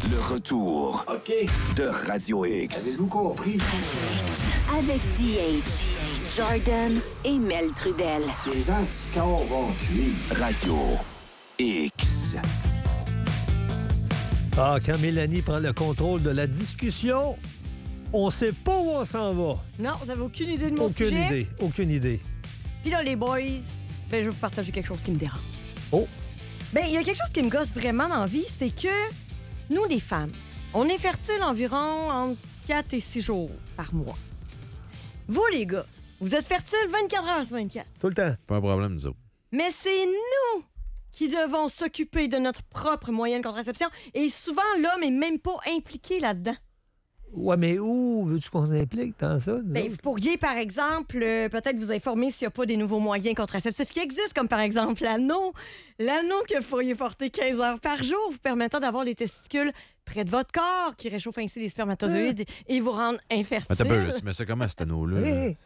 Le retour de Radio X. Avez-vous compris? Avec DH, Jordan et Mel Trudel. Les anticorps vont cuire. Radio X. Ah, quand Mélanie prend le contrôle de la discussion, on sait pas où on s'en va. Non, vous n'avez aucune idée de mon sujet? Aucune idée. Puis là, les boys, je vais vous partager quelque chose qui me dérange. Oh! Il y a quelque chose qui me gosse vraiment dans la vie, c'est que nous, les femmes, on est fertiles environ entre 4 et 6 jours par mois. Vous, les gars, vous êtes fertiles 24 heures sur 24. Tout le temps. Pas un problème, nous autres. Mais c'est nous qui devons s'occuper de notre propre moyen de contraception. Et souvent, l'homme est même pas impliqué là-dedans. Ouais, mais où veux-tu qu'on s'implique dans ça? Vous pourriez, par exemple, peut-être vous informer s'il n'y a pas des nouveaux moyens contraceptifs qui existent, comme par exemple l'anneau. L'anneau que vous pourriez porter 15 heures par jour, vous permettant d'avoir les testicules près de votre corps, qui réchauffe ainsi les spermatozoïdes et vous rendre infertile. Attends un peu, là, tu mets ça comment, cet anneau-là? Ouais.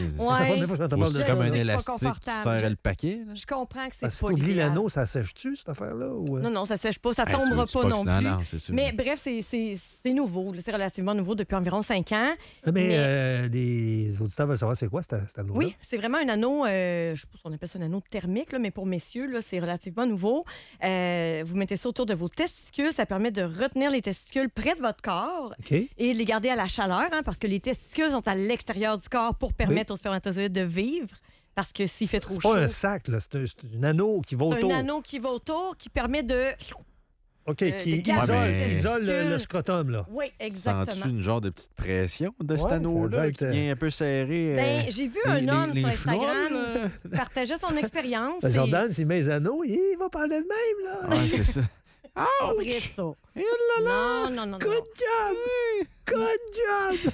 C'est comme un C'est pas élastique qui confortable. serre le paquet. Là. Je comprends que c'est Parce que pas si t'oublies l'idéal. l'anneau, ça sèche-tu, cette affaire-là? Ou... Non, ça sèche pas. Ça Ah, tombera c'est pas non que plus. non, c'est sûr. Mais bref, c'est nouveau. C'est relativement nouveau depuis environ 5 ans. Mais les auditeurs veulent savoir c'est quoi cet anneau-là? Oui, c'est vraiment un anneau, je sais pas si on appelle ça un anneau thermique, là, mais pour messieurs, là, c'est relativement nouveau. Vous mettez ça autour de vos testicules. Ça permet de retenir les testicules près de votre corps et de les garder à la chaleur, parce que les testicules sont à l'extérieur du corps pour permettre aux spermatozoïdes de vivre. Parce que s'il fait trop chaud... C'est pas un sac, là. C'est un anneau qui va autour. C'est un anneau qui va autour, qui permet de... OK, qui isole le scrotum, là. Oui, exactement. Sens-tu une genre de petite pression de cet Ouais, anneau-là ça qui doit être, vient un peu serré? J'ai vu un homme sur Instagram fleurs, partager son expérience. Jordan, s'il met les anneaux, il va parler de même, là. Ouais, c'est ça. C'est vrai, ça. Non. Good job! Good job!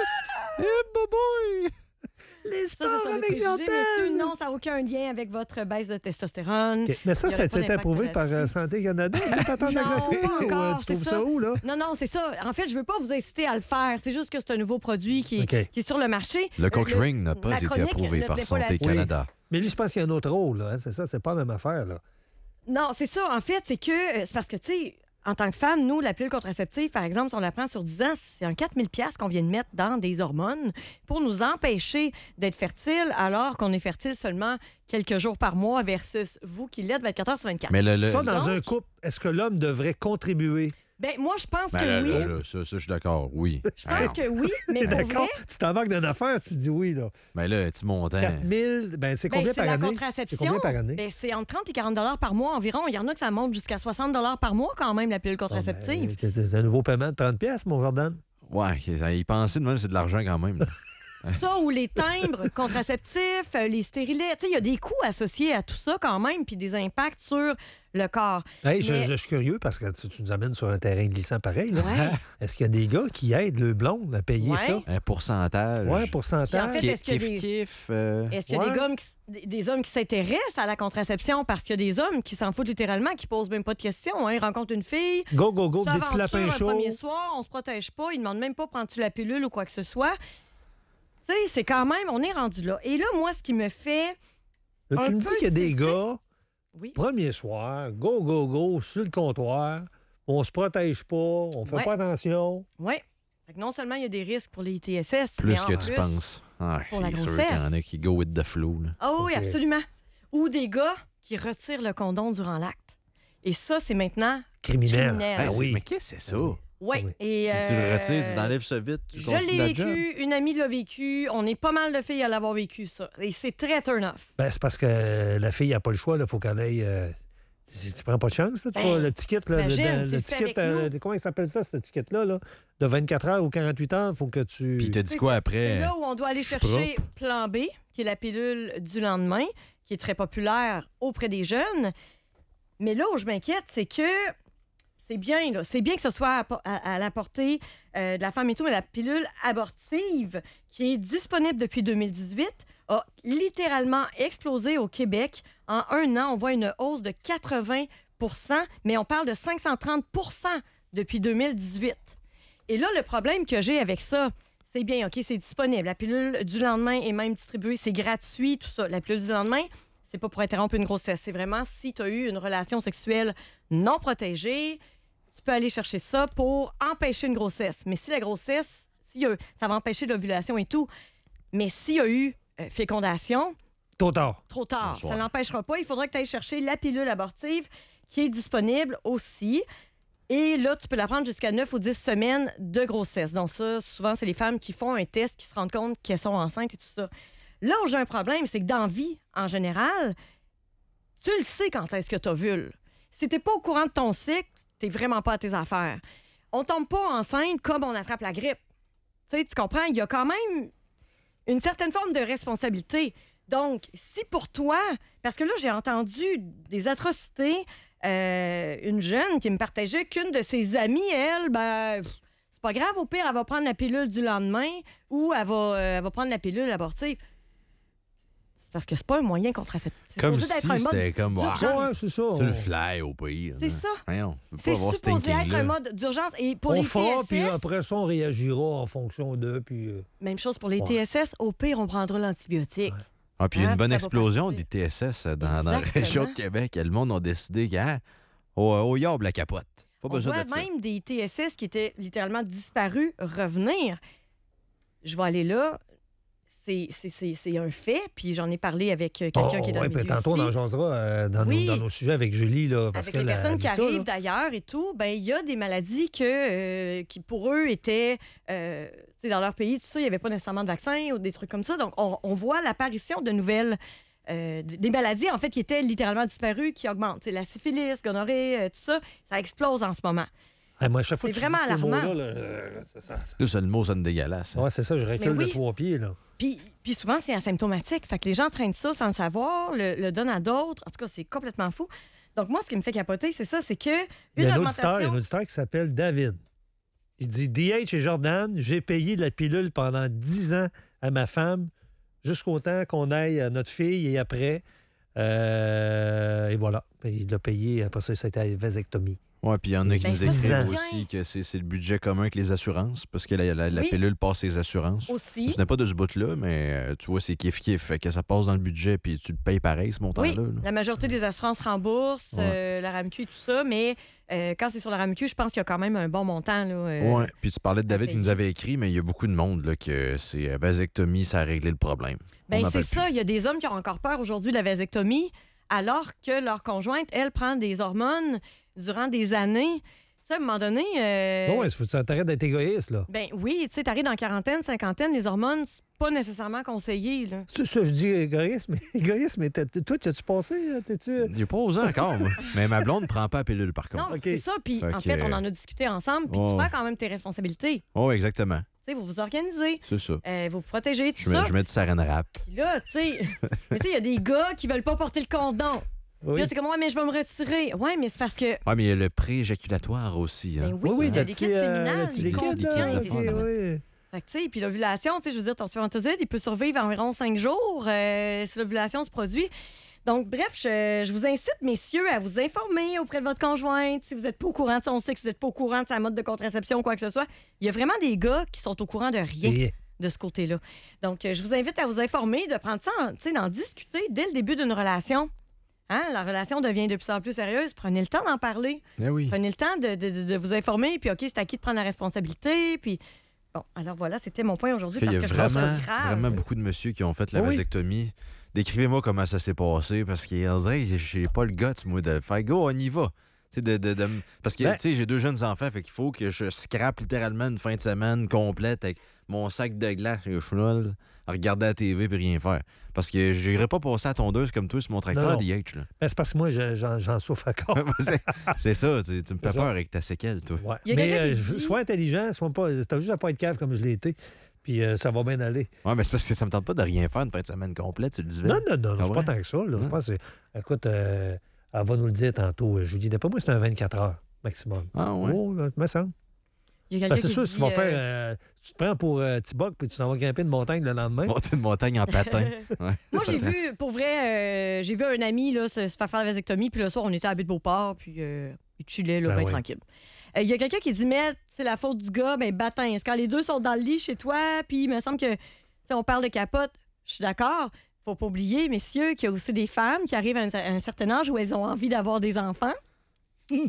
boboy! Les Ça, sports c'est avec préjugé, Jordan! messieurs. Non, ça n'a aucun lien avec votre baisse de testostérone. Okay. Mais ça Il y aura a pas été d'impact approuvé par là-dessus. Santé Canada, cette patente Non, agressive? pas encore, Tu c'est trouves ça où, là? Non, c'est ça. En fait, je veux pas vous inciter à le faire. C'est juste que c'est un nouveau produit qui est sur le marché. Le Cochrane n'a pas la été chronique approuvé ne par tenait pas Santé là-dessus. Canada. Mais lui, je pense qu'il y a un autre rôle, là. C'est ça, c'est pas la même affaire, là. Non, c'est ça. En fait, c'est que... C'est parce que, tu sais, en tant que femme, nous, la pilule contraceptive, par exemple, si on la prend sur 10 ans, c'est un 4 000 $ qu'on vient de mettre dans des hormones pour nous empêcher d'être fertile alors qu'on est fertile seulement quelques jours par mois versus vous qui l'êtes 24 heures sur 24. Mais Ça, dans un couple, est-ce que l'homme devrait contribuer? Ben, moi, je pense Ben, que là, oui. là, ça, je suis d'accord, oui. Je pense que oui, mais pour D'accord? vrai... Tu t'embarques d'une affaire, tu dis oui, là. Mais là, petit montant. 4 000, ben c'est combien c'est par la année? contraception. C'est combien par année? Ben, c'est entre 30 et 40 $ par mois environ. Il y en a que ça monte jusqu'à 60 $ par mois quand même, la pilule contraceptive. C'est un nouveau paiement de 30 $, mon Jordan. Ouais, y penser de même, c'est de l'argent quand même. Là. Ça ou les timbres contraceptifs, les stérilets. Tu sais, il y a des coûts associés à tout ça quand même, puis des impacts sur le corps. Hey, Mais- je suis curieux parce que tu nous amènes sur un terrain glissant pareil. Là. Ouais. Est-ce qu'il y a des gars qui aident le blonde à payer Ouais. ça? Un pourcentage. Ouais, Puis pourcentage. en fait, est-ce qu'il y a des- Kiff. Est-ce qu'il y a Ouais. des hommes qui s'intéressent à la contraception parce qu'il y a des hommes qui s'en foutent littéralement, qui posent même pas de questions. Hein? Ils rencontrent une fille, Go, go, go, des petits s'aventurent lapins un chauds. premier soir, on se protège pas, ils demandent même pas prends-tu la pilule ou quoi que ce soit. Tu sais, c'est quand même, on est rendu là. Et là, moi, ce qui me fait... Là, tu un me dis peu qu'il y a des tilté. gars, Oui. premier soir, go, go, go, sur le comptoir, on se protège pas, on fait Ouais. pas attention. Oui. Fait que non seulement il y a des risques pour les ITSS, Plus mais en que tu plus- penses. Ouais, pour la c'est sûr grossesse. qu'il y en a qui go with the flow. Là. Ah oui, Ok. absolument. Ou des gars qui retirent le condom durant l'acte. Et ça, c'est maintenant Criminel. criminel. Ah oui. Mais qu'est-ce que c'est ça? Ouais. oui. Et, Si tu le retires, tu t'enlèves ça vite, tu Je continues l'ai la vécu, job. une amie l'a vécu, on est pas mal de filles à l'avoir vécu, ça. Et c'est très turn-off. Ben, c'est parce que la fille n'a pas le choix, il faut qu'elle aille. Tu prends pas de chance, là, tu vois, le ticket, là, imagine, le c'est ticket, fait avec nous. comment il s'appelle ça, ce ticket-là, là, de 24 heures ou 48 heures, il faut que tu. Puis il te dit quoi C'est après? là où on doit aller chercher Plan B, qui est la pilule du lendemain, qui est très populaire auprès des jeunes. Mais là où je m'inquiète, c'est que c'est bien, là. C'est bien que ce soit à la portée de la femme et tout, mais la pilule abortive, qui est disponible depuis 2018, a littéralement explosé au Québec. En un an, on voit une hausse de 80 %, mais on parle de 530 % depuis 2018. Et là, le problème que j'ai avec ça, c'est bien, OK, c'est disponible. La pilule du lendemain est même distribuée, c'est gratuit, tout ça. La pilule du lendemain, c'est pas pour interrompre une grossesse. C'est vraiment si tu as eu une relation sexuelle non protégée, tu peux aller chercher ça pour empêcher une grossesse. Mais si la grossesse, ça va empêcher l'ovulation et tout, mais s'il y a eu fécondation... Trop tard. Trop tard. Bonsoir. Ça ne l'empêchera pas. Il faudra que tu ailles chercher la pilule abortive qui est disponible aussi. Et là, tu peux la prendre jusqu'à 9 ou 10 semaines de grossesse. Donc ça, souvent, c'est les femmes qui font un test, qui se rendent compte qu'elles sont enceintes et tout ça. Là où j'ai un problème, c'est que dans la vie, en général, tu le sais quand est-ce que tu ovules. Si tu n'es pas au courant de ton cycle, tu n'es vraiment pas à tes affaires. On ne tombe pas enceinte comme on attrape la grippe. Tu comprends? Il y a quand même une certaine forme de responsabilité. Donc, si pour toi... Parce que là, j'ai entendu des atrocités... une jeune qui me partageait qu'une de ses amies, elle, c'est pas grave, au pire, elle va prendre la pilule du lendemain ou elle va prendre la pilule abortive. C'est parce que c'est pas un moyen contraceptif. C'est Comme supposé si être un mode c'était comme... d'urgence. Ouais, c'est ça. Tu le fly au pays. C'est ça. Voyons, on peut pas C'est avoir ce supposé être thinking-là. un mode d'urgence. Et pour On les fera, TSS, puis après ça, on réagira en fonction d'eux. Puis, même chose pour les Ouais. TSS, au pire, on prendra l'antibiotique. Ouais. Ah, puis il y a Hein, une bonne ça va explosion passer. des TSS dans la Exactement. région de Québec. Le monde a décidé au yob la capote. Pas On besoin voit de ça. même des TSS qui étaient littéralement disparus revenir. Je vais aller là. C'est un fait, puis j'en ai parlé avec quelqu'un qui est dans le puis milieu tantôt, ici. on en jasera Oui. dans nos sujets avec Julie. Là, parce Avec que les personnes qui ça, arrivent là. d'ailleurs et tout, ben il y a des maladies qui pour eux étaient dans leur pays, tout ça, il n'y avait pas nécessairement de vaccin ou des trucs comme ça. Donc on voit l'apparition de nouvelles des maladies en fait qui étaient littéralement disparues, qui augmentent. C'est la syphilis, gonorrhée, tout ça, ça explose en ce moment. Moi, chaque fois C'est que tu vraiment dis ces alarmant. mots-là, là, ça- Là, c'est le mot sonne dégueulasse. Ouais, c'est ça, je recule Mais oui. de 3 pieds. Là. Puis souvent, c'est asymptomatique. Fait que les gens traînent ça sans le savoir, le donnent à d'autres. En tout cas, c'est complètement fou. Donc moi, ce qui me fait capoter, c'est ça, c'est que Il y une a un auditeur augmentation... qui s'appelle David. Il dit DH et Jordan, j'ai payé la pilule pendant 10 ans à ma femme jusqu'au temps qu'on aille à notre fille et après. Et voilà. Il l'a payé. Après ça, c'était la vasectomie. Ouais, puis il y en a qui Ben, nous ça, c'est écrivent bien. aussi que c'est le budget commun avec les assurances, parce que la Oui. pilule passe les assurances. Aussi. Ce n'est pas de ce bout-là, mais tu vois, c'est kiff-kiff. Fait que ça passe dans le budget, puis tu le payes pareil, ce montant-là. Oui, là. la majorité des assurances remboursent la RAMQ et tout ça, mais quand c'est sur la RAMQ, je pense qu'il y a quand même un bon montant. Là, Ouais. Puis tu parlais de David qui payer. nous avait écrit, mais il y a beaucoup de monde là, que c'est vasectomie, ça a réglé le problème. On Ben, n'en c'est parle ça, il y a des hommes qui ont encore peur aujourd'hui de la vasectomie, alors que leur conjointe, elle, prend des hormones durant des années. Tu sais, à un moment donné... Bon, il faut que tu t'arrêtes d'être égoïste, là. Ben oui, tu sais, t'arrives dans quarantaine, cinquantaine, les hormones, c'est pas nécessairement conseillé, là. C'est ça, je dis égoïsme. Égoïsme, mais toi, as-tu passé? T'es-tu... Il n'est pas osé encore, moi. Mais ma blonde ne prend pas la pilule, par contre. Non, OK. c'est ça. Puis Fait en que- fait, on en a discuté ensemble, puis tu Oh. prends quand même tes responsabilités. Oh, exactement. Tu sais, vous vous organisez, C'est ça. vous vous protégez, tout Je mets, ça. je mets du saran wrap. Puis là, tu sais, mais tu sais, il y a des gars qui veulent pas porter le condom. Puis Oui. là, c'est comme, ouais, mais je vais me retirer. Ouais, mais c'est parce que, Ah, mais il y a le pré-éjaculatoire aussi. Hein. ben oui, Oui, le le liquide petit, séminal, le petit il liquide, contient là, des ok, hormones. oui. Fait que, tu sais, puis l'ovulation, tu sais, je veux dire, ton spermatozoïde, il peut survivre environ 5 jours si l'ovulation se produit. Donc, bref, je vous incite, messieurs, à vous informer auprès de votre conjointe. Si vous n'êtes pas au courant de son cycle, si vous n'êtes pas au courant de sa mode de contraception ou quoi que ce soit, il y a vraiment des gars qui sont au courant de rien Et- de ce côté-là. Donc, je vous invite à vous informer, de prendre ça, tu sais, d'en discuter dès le début d'une relation. Hein? La relation devient de plus en plus sérieuse. Prenez le temps d'en parler. Eh oui. Prenez le temps de vous informer. Puis, OK, c'est à qui de prendre la responsabilité. Puis, bon, alors voilà, c'était mon point aujourd'hui Parce parce qu'il y que a je trouve vraiment, ça grave. vraiment beaucoup de messieurs qui ont fait la Oui. vasectomie. Décrivez-moi comment ça s'est passé, parce qu'on dirait que j'ai pas le guts, moi, de faire go, on y va. Tu sais, parce que Ben- tu sais, j'ai 2 jeunes enfants, fait qu'il faut que je scrape littéralement une fin de semaine complète avec mon sac de glace et le chenol à regarder la TV et rien faire. Parce que j'irais pas passer à tondeuse comme toi sur mon tracteur Non, non. DH. Là. Ben, c'est parce que moi, j'en souffre encore. c'est ça, tu me C'est fais ça. peur avec ta séquelle, toi. Ouais. Il y a Mais quelqu'un qui dit- sois intelligent, sois pas. T'as juste à pas être cave comme je l'ai été. Puis ça va bien aller. Ouais, mais c'est parce que ça me tente pas de rien faire une fin de semaine complète, tu le disais. Non, c'est Ah ouais? pas tant que ça. Là. Je Non? pense que écoute, elle va nous le dire tantôt. Julie, d'après moi, c'est un 24 heures maximum. Ah ouais. Oh, là, me semble. Il y a Ben, quelqu'un c'est qui sûr, dit, si tu vas faire. Tu te prends pour Tiboc puis tu t'en vas grimper une montagne le lendemain. Monter une montagne en patin. Ouais. Moi, j'ai vu, pour vrai, j'ai vu un ami là, se faire la vasectomie, puis le soir, on était à Baie-de-Beauport, puis il chillait, là, Ben bien oui. tranquille. Il y a quelqu'un qui dit, mais c'est la faute du gars, ben baptême. Quand les deux sont dans le lit chez toi, puis il me semble que, tu sais, on parle de capote, je suis d'accord. Faut pas oublier, messieurs, qu'il y a aussi des femmes qui arrivent à un certain âge où elles ont envie d'avoir des enfants.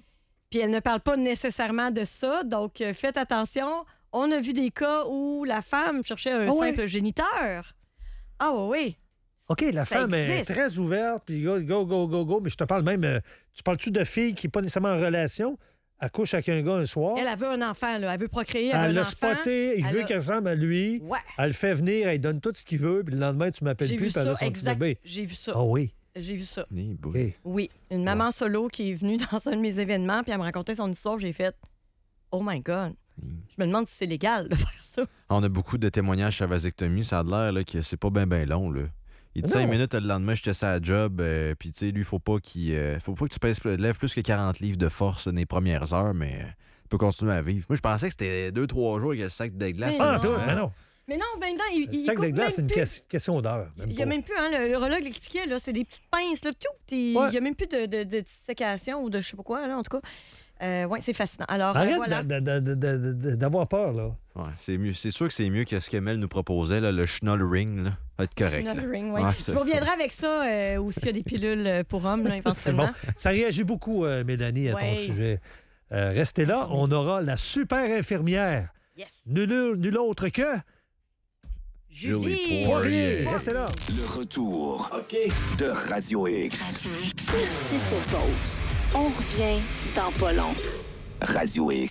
Puis elle ne parle pas nécessairement de ça, donc faites attention. On a vu des cas où la femme cherchait un simple géniteur. Ah oui. OK, la femme est existe. très ouverte, puis go, mais je te parle même... tu parles-tu de filles qui n'est pas nécessairement en relation? Elle couche avec un gars un soir. Elle veut un enfant, là. Elle veut procréer. Elle veut l'a un enfant. spoté, il veut qu'elle ressemble à lui. Ouais. Elle le fait venir, elle donne tout ce qu'il veut, puis le lendemain, tu m'appelles J'ai plus, vu puis elle a ça, son petit exact. bébé. J'ai vu ça. Ah oui. J'ai vu ça. OK. Oui, une maman solo qui est venue dans un de mes événements, puis elle me racontait son histoire, j'ai fait « Oh my God! » Je me demande si c'est légal de faire ça. On a beaucoup de témoignages sur la vasectomie. Ça a l'air là, que c'est pas bien long. Là. Il dit 5 minutes le lendemain, j'étais ça à job. Puis, tu sais, lui, faut pas que tu lèves plus que 40 livres de force dans les premières heures, mais tu peux continuer à vivre. Moi, je pensais que c'était 2-3 jours avec le sac de glace. Ah, mais non. Mais non, maintenant, il sac coupe de glace, c'est même une plus. question d'heure. Il n'y a même plus, hein, le urologue l'expliquait, là, c'est des petites pinces, là, il n'y a même plus de dissécation ou de je sais pas quoi, là, en tout cas. Oui, c'est fascinant. Alors, Arrête voilà. d'avoir peur, là. Ouais, c'est mieux. C'est sûr que c'est mieux que ce qu'Emel nous proposait, là, le Schnoll Ring. Là. Va être correct. Another là. ring, ouais. Ouais, Je reviendrai avec ça ou s'il y a des pilules pour hommes, là, C'est éventuellement. bon. Ça réagit beaucoup, Mélanie, à ton Ouais. sujet. Restez là, on aura la super infirmière. Yes. Nul autre que... Julie Poirier. Restez là. Le retour de Radio X. Petite pause. On revient dans pas long. Radio X.